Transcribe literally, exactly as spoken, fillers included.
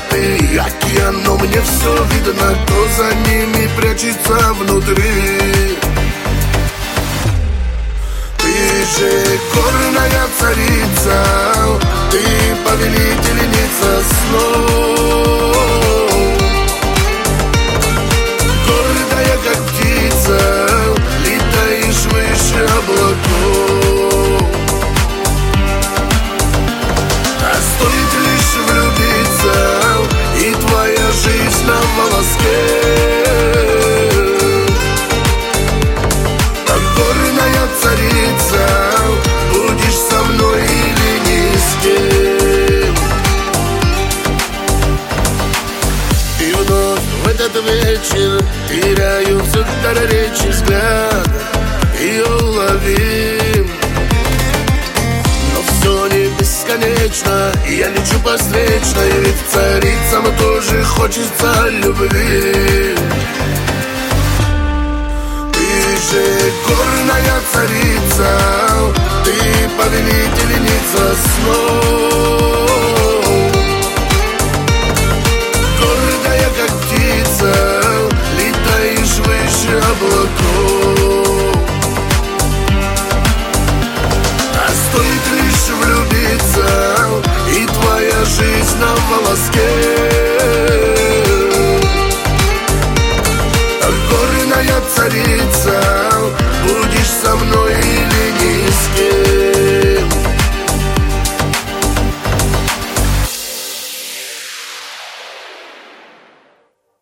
ты океан, но мне все видно, кто за ними прячется внутри. Ты же горная царица, ты повелительница снов. Гордая, как птица, летаешь выше облаков. А стоит лишь влюбиться, и твоя жизнь на волоске. А горная царица, будешь со мной или ни с кем. И вновь в этот вечер теряются дар речи, взгляд ее ловим. Но все не бесконечно, и я лечу по встречной, ведь царицам тоже хочется любви. Ты же горная царица, ты повелительница снов. Гордая, как птица, летаешь выше облаков. А стоит лишь влюбиться, и твоя жизнь на волоске. А горная царица,